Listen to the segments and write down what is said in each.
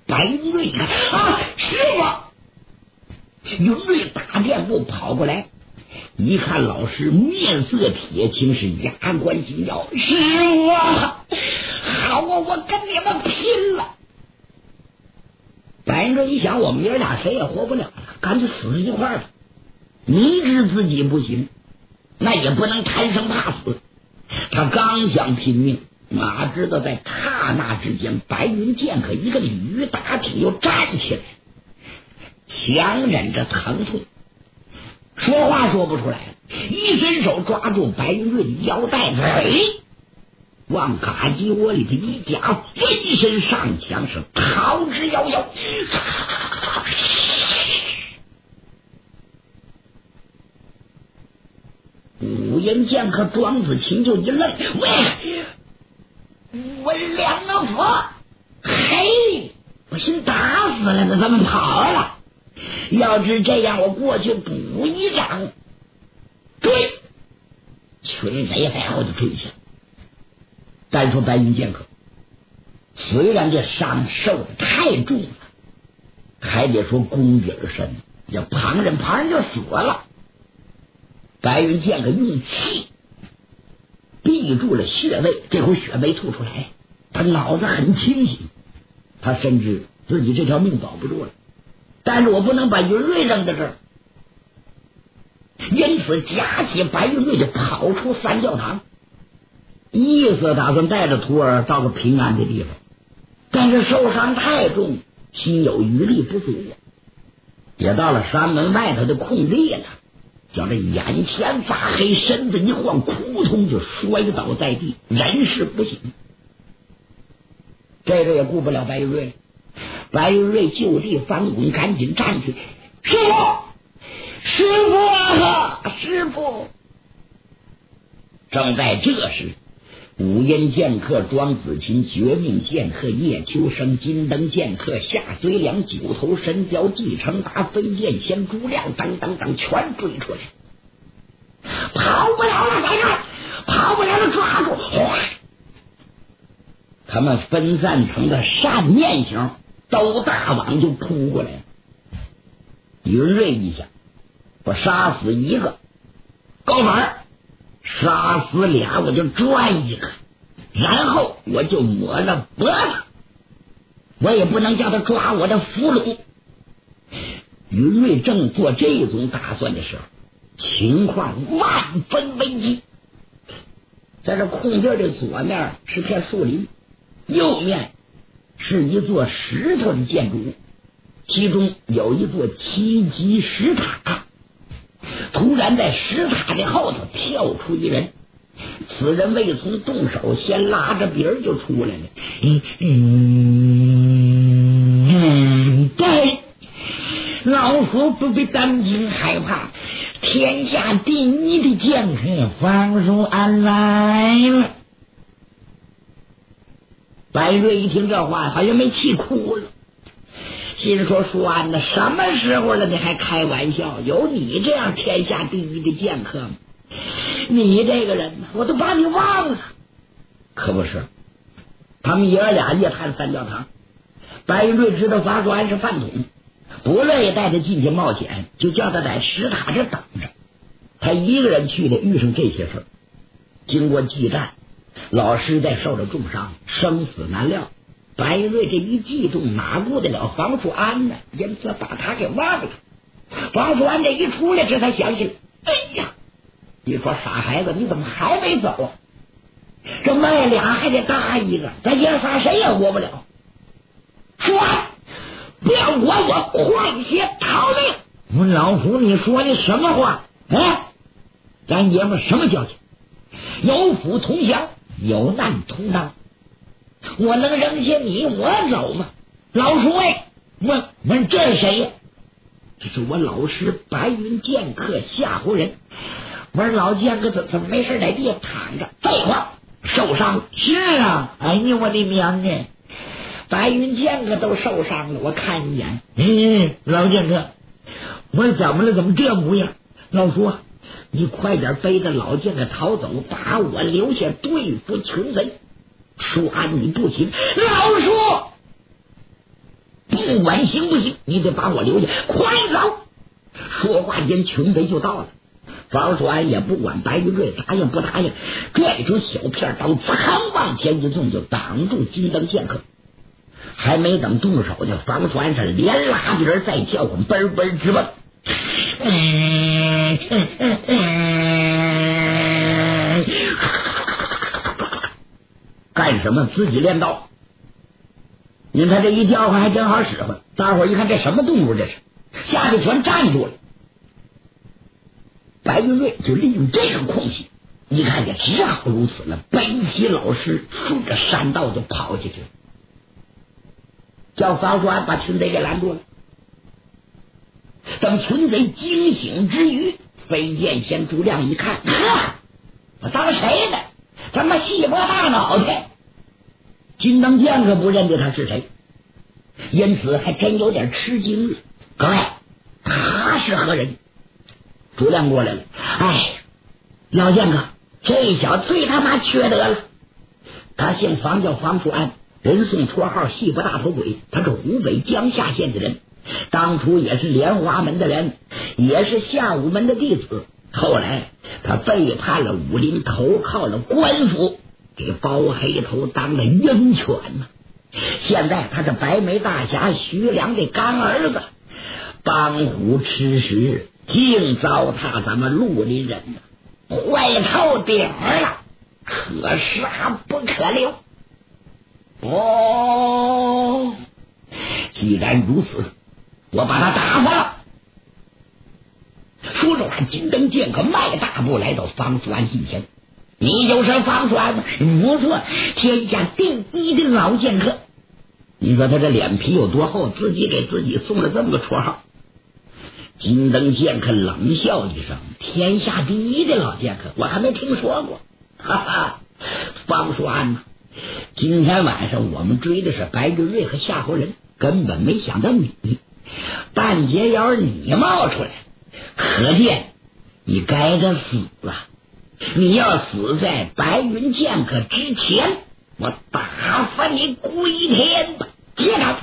白云瑞一看啊，师傅！云瑞打箭步跑过来，一看老师面色铁青，是牙关紧咬。师傅，好啊，我跟你们拼了！白云瑞一想，我们爷俩谁也活不了了，干脆死一块儿吧。明知自己不行，那也不能贪生怕死。他刚想拼命，哪知道在刹那之间，白云剑客一个鲤鱼打挺又站起来，强忍着疼痛，说话说不出来了，一伸手抓住白云瑞的腰带子，往嘎鸡窝里的一夹，飞身上墙，是逃之夭夭。五阴剑客庄子清就一愣，喂，我两佛，嘿，我心打死了呢，怎么跑了？要是这样，我过去补一掌。追，群贼在后头追下。单说白云剑客，虽然这伤受的太重了，还得说功底儿深，要旁人就死了。白云剑客用气闭住了穴位，这回血没吐出来，他脑子很清醒，他深知自己这条命保不住了，但是我不能把云瑞扔在这儿，因此夹起白云瑞就跑出三教堂，意思打算带着徒儿到个平安的地方，但是受伤太重，心有余力不足，也到了山门外头的空地了，叫这眼前发黑，身子一晃，扑通就摔倒在地，人事不省。这个也顾不了白云瑞，白云瑞就地翻滚，赶紧站起，师傅，师傅啊，师傅！正在这时，五阴剑客庄子清、绝命剑客叶秋生、金灯剑客夏随良、九头神雕季承达、飞剑仙朱亮等等等全追出来，跑不了了，在这儿跑不了了，抓住！他们分散成个扇面形，兜大网就扑过来了。云瑞一想，我杀死一个高反，杀死俩我就赚一个，然后我就抹了脖子，我也不能叫他抓我的俘虏。云瑞正做这种打算的时候，情况万分危机。在这空地的左面是片树林，右面是一座石头的建筑物，其中有一座7级石塔。突然在石塔的后头跳出一人，此人未曾动手，先拉着鼻儿就出来了。对，老夫不必担惊害怕，天下第一的剑客方叔安来了。白瑞一听这话，好像没气哭了，心说舒安呢，什么时候了你还开玩笑？有你这样天下第一的剑客吗？你这个人呢，我都把你忘了。可不是，他们爷俩夜探三教堂，白云瑞知道法官是饭桶，不乐意带他进去冒险，就叫他在石塔这等着。他一个人去了，遇上这些事儿，经过激战，老师在受了重伤，生死难料。白云瑞这一激动，哪顾得了房叔安呢？因此把他给忘了。房叔安这一出来，这才想起来，哎呀，你说傻孩子，你怎么还没走啊？这卖俩还得搭一个，咱爷仨谁也活不了。说不要管我，换血逃命！我老夫，你说的什么话？咱爷们什么交情？有福同享，有难同当。我能扔下你我走吗？老叔问这是谁呀？这是我老师白云剑客夏侯人。我说老剑客怎么没事在地下躺着？废话，受伤是啊。哎呀，我的娘啊！白云剑客都受伤了，我看一眼。老剑客，我怎么了？怎么这模样？老叔，你快点背着老剑客逃走，把我留下对付群贼。舒安你不行，老叔！ 不管行不行，你得把我留下，快走！说话间，群贼就到了。方叔安也不管白玉瑞答应不答应，拽出小片刀，噌往前一纵，就挡住金灯剑客。还没等动手呢，方叔安是连拉着人再叫唤，奔奔直奔。干什么？自己练刀。你看这一叫唤还真好使唤，大伙儿一看这什么动物，这是下去全站住了。白云瑞就利用这个空隙，你看也只好如此了，背起老师顺着山道就跑下去了，叫方叔安把群贼给拦住了。等群贼惊醒之余，飞剑仙朱亮一看，我当谁呢？他妈细波大脑袋！金灯剑可不认得他是谁，因此还真有点吃惊了。各位，他是何人？朱亮过来了。哎，老剑客，这小子最他妈缺德了。他姓房，叫房叔安，人送绰号细波大头鬼。他是湖北江夏县的人，当初也是莲花门的人，也是夏武门的弟子。后来他背叛了武林，投靠了官府，给包黑头当了鹰犬呢。现在他是白眉大侠徐良的干儿子，帮虎吃食，竟糟蹋咱们绿林人呢，坏透顶了，可杀不可留。哦，既然如此，我把他打发了。说着，他金灯剑客迈大步来到方叔安近前。你就是方叔安吗？不错，天下第一的老剑客。你说他这脸皮有多厚，自己给自己送了这么个绰号。金灯剑客冷笑一声，天下第一的老剑客我还没听说过。哈哈，方叔安，今天晚上我们追的是白玉瑞和夏侯仁，根本没想到你半截腰你冒出来，可见你该个死啊！你要死在白云剑客之前，我打发你归天吧！接着，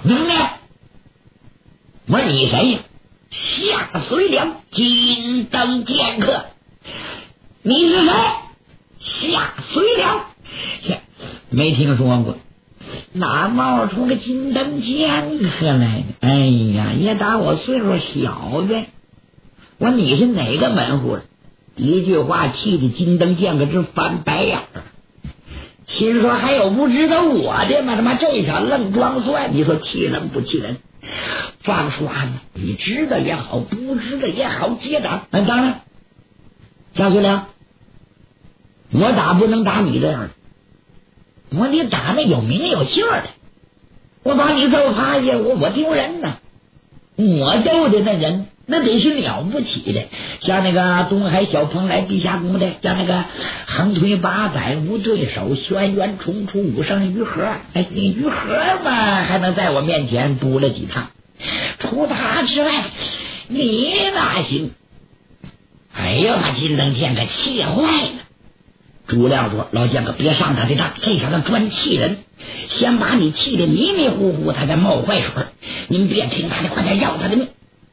我说你谁呀？夏随良，金灯剑客。你是谁？夏随良。没听说过，哪冒出个金灯剑客来呢？哎呀，也打我岁数小呗。我说你是哪个门户的？一句话气得金灯剑客直翻白眼儿。心说还有不知道我的吗？他妈这小愣装蒜，你说气人不气人？方叔安，你知道也好，不知道也好，接着。当然，夏随良，我打不能打你这样的，我得打那有名有姓的。我把你揍趴下，我丢人呐！我斗的那人那得是了不起的，像那个东海小蓬莱地下功的，像那个横推八载无对手，轩辕重出武圣于和。哎，你于和嘛还能在我面前补了几趟，除他之外你哪行？哎呀，把金灯剑给气坏了。朱亮说，老剑客别上他的当，这小子专气人，先把你气得迷迷糊糊，他再冒坏水，您别听他的，快点要他的命。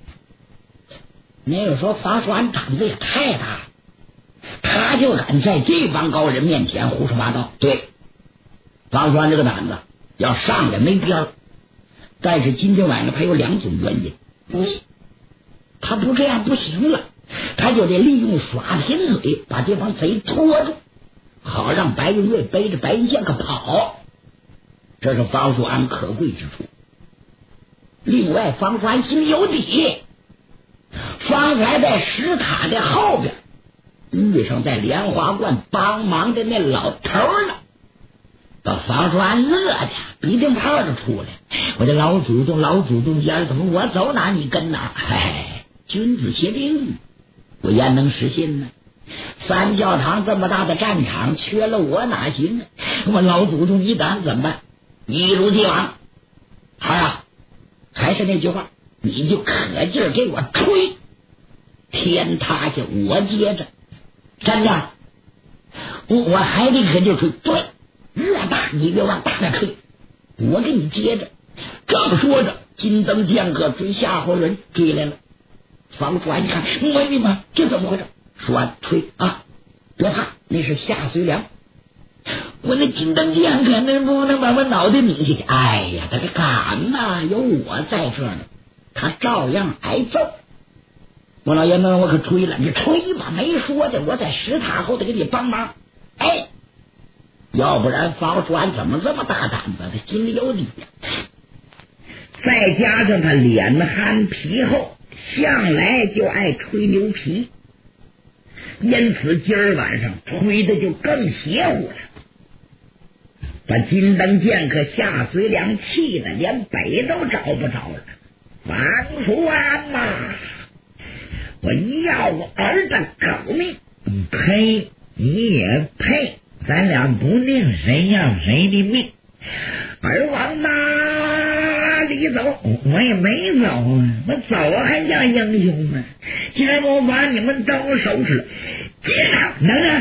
没有说方叔安胆子也太大了，他就敢在这帮高人面前胡说八道。对，方叔安这个胆子要上也没边儿，但是今天晚上他有两种原因。他不这样不行了，他就得利用耍贫嘴把这帮贼拖住，好让白云瑞背着白云剑客跑，这是方叔安可贵之处。另外，方叔安心里有底，方才在石塔的后边遇上在莲花观帮忙的那老头了，把方叔安乐的鼻涕泡就出来。我的老祖宗家怎么我走哪你跟哪？嗨，君子协定，我焉能实信呢？三教堂这么大的战场，缺了我哪行？我老祖宗一胆怎么办？一如既往。好啊，还是那句话，你就可劲儿给我吹，天塌下我接着。站着，我还得可劲儿吹。对，越大你越往大了吹，我给你接着。这么说着， 金灯剑客追夏侯人追来了。方叔安一看，我的妈，这怎么回事？说完吹啊，别怕，那是夏随良。我那金灯剑客那不能把我脑袋拧下去。哎呀，他这敢嘛？有我在这呢，他照样挨揍。我老爷子，我可吹了，你吹吧，没说的，我在石塔后头给你帮忙。哎，要不然方叔安怎么这么大胆子？他心里有底呀。再加上他脸憨皮厚，向来就爱吹牛皮，因此今儿晚上吹的就更邪乎了，把金灯剑客夏随良气的连北都找不着了。王叔安呐，我要我儿子狗命！呸！你也配？咱俩不定谁要谁的命。儿王哪里走？我也没走啊，我走还叫英雄吗？今儿我把你们都收拾了。接掌，等等，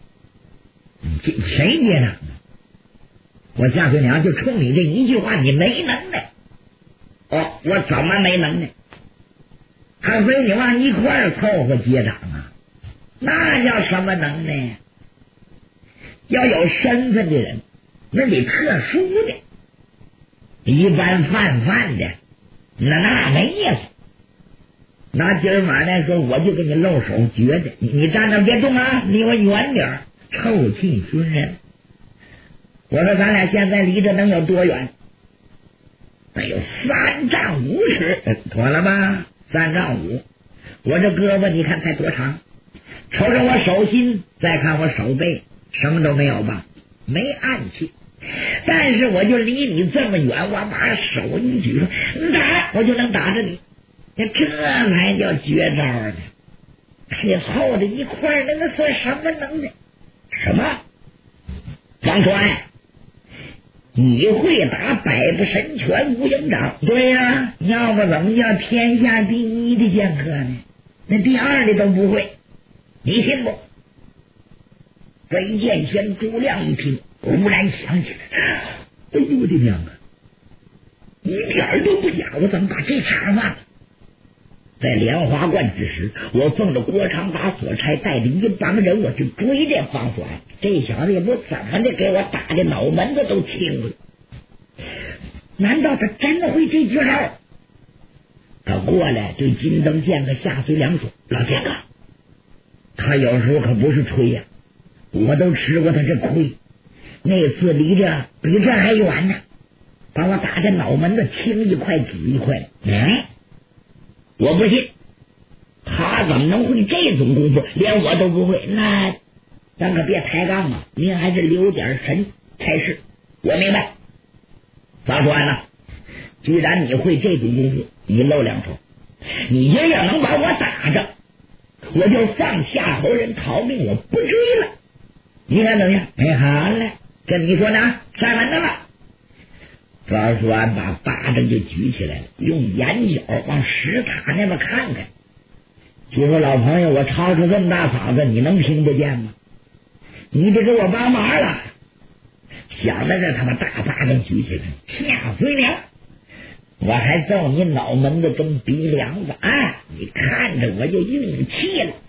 谁接掌？我夏随良就冲你这一句话，你没能耐。哦，我怎么没能耐？还非你往一块儿凑合接掌啊？那叫什么能耐呀？要有身份的人，那得特殊的，一般泛的，那没意思。那今儿晚上说，我就给你露手绝的，你站那别动啊，离我远点，臭气熏人。我说咱俩现在离着能有多远？那有3丈5尺，妥了吧？3丈5，我这胳膊你看才多长？瞅瞅我手心，再看我手背，什么都没有吧？没暗器，但是我就离你这么远，我把手一举，打我就能打着你，这才叫绝招呢。还得凑着一块儿，那算什么能耐？什么？张川，你会打百步神拳无影掌？对呀，要不怎么叫天下第一的剑客呢？那第二的都不会，你信不？飞剑仙朱亮一听，忽然想起来，哎呦我的娘啊，一点都不假，我怎么把这茬忘了？在莲花观之时，我奉着郭长达所差，带着一帮人，我去追这方爽。这小子也不怎么的，给我打的脑门子都青了。难道他真的会这绝招？他过来对金灯剑客夏随良说：“老剑客，他有时候可不是吹呀，我都吃过他这亏。那次离着比这还远呢，把我打的脑门子青一块紫一块。我不信，他怎么能会这种功夫？连我都不会。那咱可别抬杠啊，您还是留点神才是。我明白。方叔安呐，既然你会这种功夫，你露两手，你这要能把我打着，我就放夏侯人逃命，我不追了。你看怎么样？好嘞，这你说呢？站稳当了。方叔安把巴掌就举起来了，用眼角往石塔那边看看。就说老朋友，我吵出这么大嗓子，你能听不见吗？你得给我帮忙了。想到这，他妈大巴掌举起来，夏随良，我还揍你脑门子跟鼻梁子啊！你看着我就硬气了。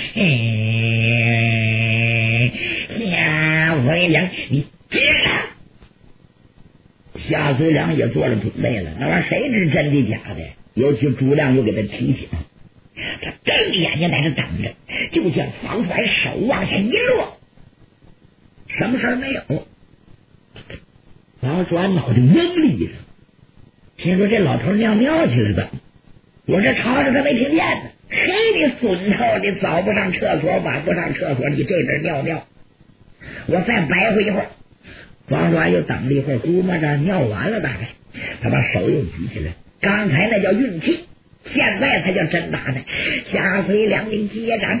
夏随良，你接着。夏随良也做了准备了，那玩意儿谁知真的假的？尤其朱亮又给他提醒，他睁着眼睛在这等着，就见方怀手往下一落，什么事儿没有。王转脑袋懵立着，听说这老头尿尿去了，怎么？我这吵着他没听见呢。嘿，你损头，你早不上厕所，晚不上厕所，你这边尿尿，我再白活一会儿。王转又等了一会儿，估摸着尿完了，大概他把手又举起来。刚才那叫运气，现在才叫真打的。夏随良一接掌，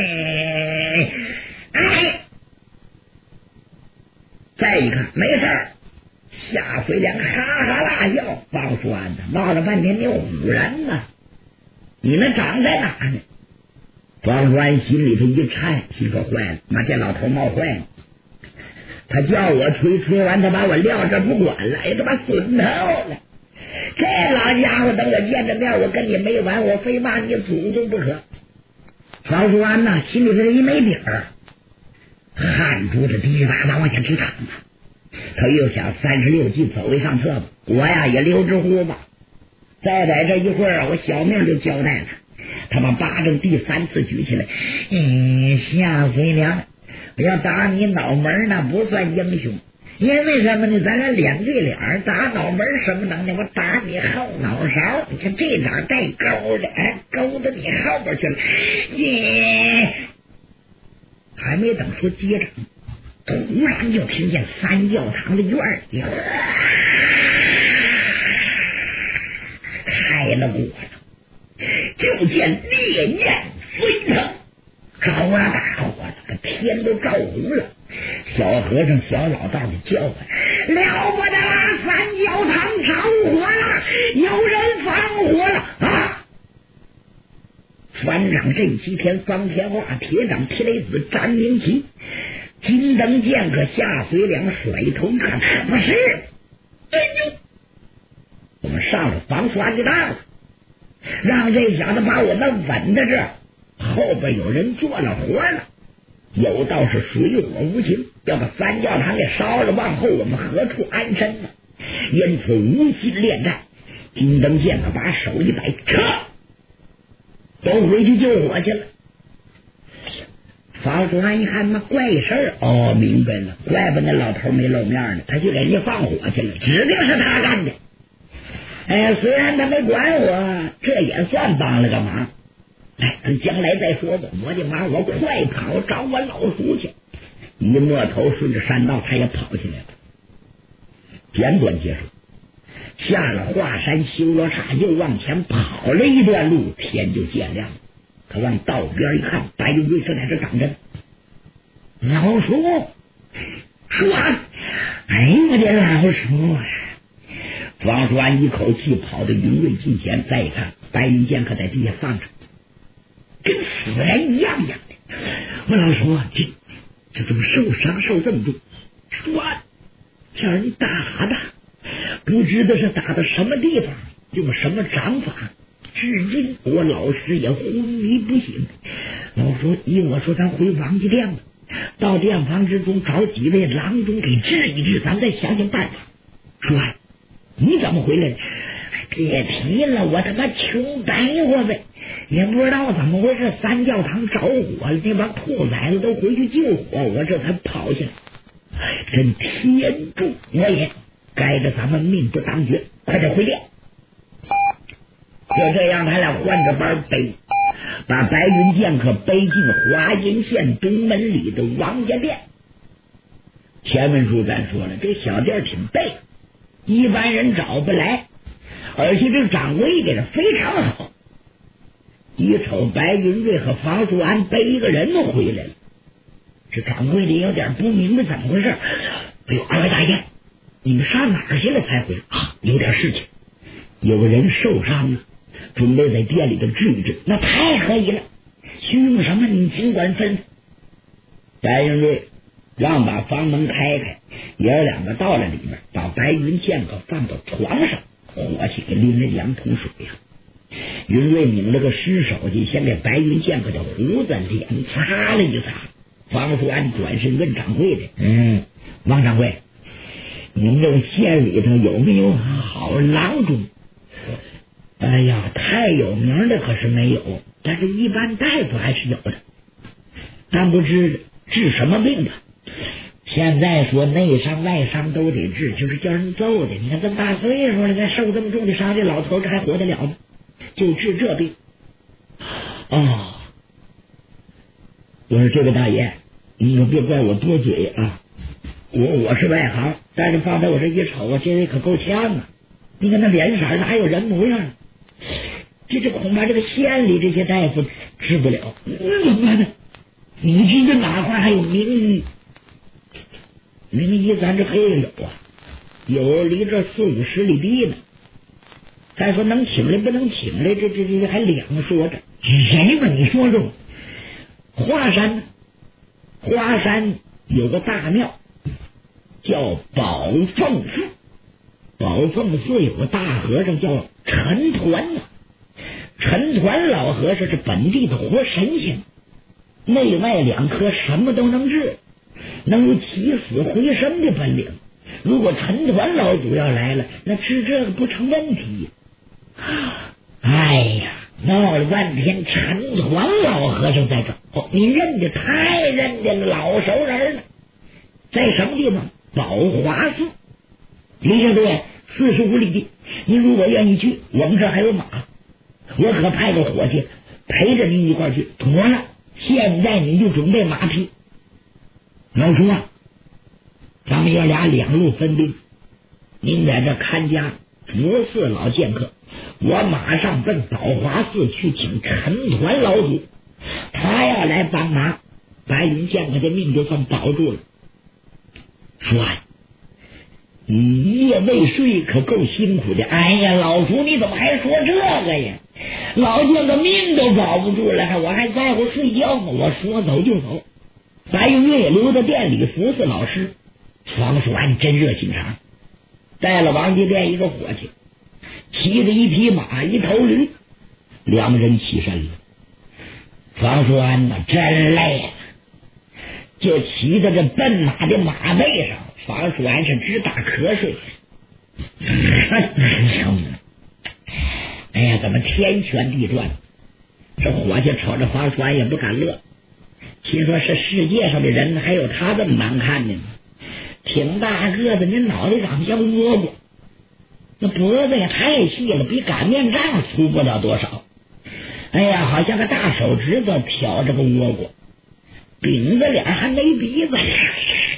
再一看没事儿，夏随良哈哈大笑。王叔安的闹了半天，你有唬人呢，你那掌在哪呢？王叔安心里头一颤，心说坏了，妈这老头冒坏了。他叫我吹，吹完他把我撂这不管了，哎，他妈损头了！这老好家伙，等我见着面，我跟你没完，我非骂你祖宗不可。方叔安呐，心里头一没底儿，汗珠子滴滴答答往下直淌啊。他又想36计走为上策吧，我呀也溜之乎吧。再在这一会儿，我小命就交代了。他把巴掌第3次举起来，夏随良，我要打你脑门那不算英雄，因为什么呢？咱俩脸对脸，打脑门什么能耐？我打你后脑勺，你看这哪带钩的？勾到你后边去了。还没等说接着，突然就听见三教堂的院里开了锅了，就见烈焰飞腾，着了大火了，这天都照红了。小和尚小老道的叫唤，了不得了，三教堂着火了，有人放火了啊！船长镇西天、方天化、铁掌铁雷子、詹明奇、金灯剑客夏随良甩头一看，不是，我们上了防船的当了，让这小子把我们稳在这儿，后边有人做了活了。有道是水火无情，要把三教堂给烧了，往后我们何处安身呢？因此无心恋战。金灯剑客把手一摆，撤，都回去救火去了。房主任一看那怪事儿，明白了，怪不得那老头没露面呢，他去给人家放火去了，指定是他干的。虽然他没管我，这也算帮了个忙。等将来再说吧，我的妈，我快跑找我老叔去。一摸头顺着山道他也跑起来了。简短结束，下了华山修罗刹，又往前跑了一段路，天就渐亮了。他往道边一看，白云瑞正在这等着。老叔说，我的老叔啊！王叔安一口气跑到云瑞近前，再一看，白云剑客在地下放着，跟死人一样的。我老叔，这怎么受伤受这么重？说叫人打的，不知道是打到什么地方，用什么掌法，至今我老师也昏迷不醒。老叔，依我说，咱回王家店吧，到店房之中找几位郎中给治一治，咱再想想办法。说你怎么回来了？别提了，我他妈穷白活呗，也不知道怎么回事，三教堂着火了，那帮兔崽子都回去救火，我这才跑下来。真天助我也，该着咱们命不当绝，快点回店。就这样，他俩换着班背，把白云剑客背进华阴县东门里的王家店。前文书咱说了，这小店挺背，一般人找不来，而且这掌柜给的非常好。一瞅白云瑞和房叔安背一个人都回来了，这掌柜的有点不明白怎么回事。二位大爷，你们上哪儿去了才回来？有点事情，有个人受伤了，准备在店里头治一治。那太可以了，需用什么你尽管吩咐。白云瑞让把房门开开，爷儿两个到了里面，把白云剑客放到床上，火气给拎了2桶水呀。云瑞拧了个湿手巾，先给白云剑客的胡子脸擦了一擦。方叔安转身问掌柜的：王掌柜，你们这个县里头有没有好郎中？哎呀，太有名的可是没有，但是一般大夫还是有的。但不知治什么病的？现在说内伤外伤都得治，就是叫人揍的。你看这么大岁数了，再受这么重的伤，这老头这还活得了吗？就治这病。我说这个大爷，你可别怪我多嘴啊，我是外行，但是放在我这一瞅啊，这人可够呛啊！你看那脸色哪有人模样？这恐怕这个县里这些大夫治不了。怎么办呢？你这哪块还有名医？名医咱这可以有啊，有离这40-50里地呢。再说能请来不能请来，这还两说着。谁吧？你说说。华山有个大庙叫宝凤寺， 宝凤寺有个大和尚叫陈抟呐，陈抟老和尚是本地的活神仙，内外两科什么都能治，能有起死回生的本领。如果陈抟老祖要来了，那治这个不成问题。哎呀，闹了半天，陈抟老和尚在这哦，你认得太认得了，老熟人了。在什么地方？宝华寺，离这对45里地。你如果愿意去，我们这还有马，我可派个伙计陪着你一块去。妥了，现在你就准备马匹。老叔啊，咱们爷俩两路分兵，您在这看家佛寺老剑客，我马上奔宝华寺去请陈抟老祖，他要来帮忙，白云剑客的命就算保住了。说你一夜未睡可够辛苦的。哎呀，老祖你怎么还说这个呀？老剑客命都保不住了，我还在乎睡觉吗？我说走就走。白云月留在店里服侍老师，房叔安真热心肠，带了王家店一个伙计，骑着一匹马一头驴，两人起身了。房叔安呢真累了，就骑在这奔马的马背上，房叔安是直打瞌睡。哎呀，怎么天旋地转？这伙计瞅着房叔安也不敢乐，心说是世界上的人还有他这么难看的呢？挺大个子，你脑袋长得像倭瓜，那脖子也太细了，比擀面杖粗不了多少。哎呀，好像个大手指头挑着个倭瓜，饼子脸还没鼻子。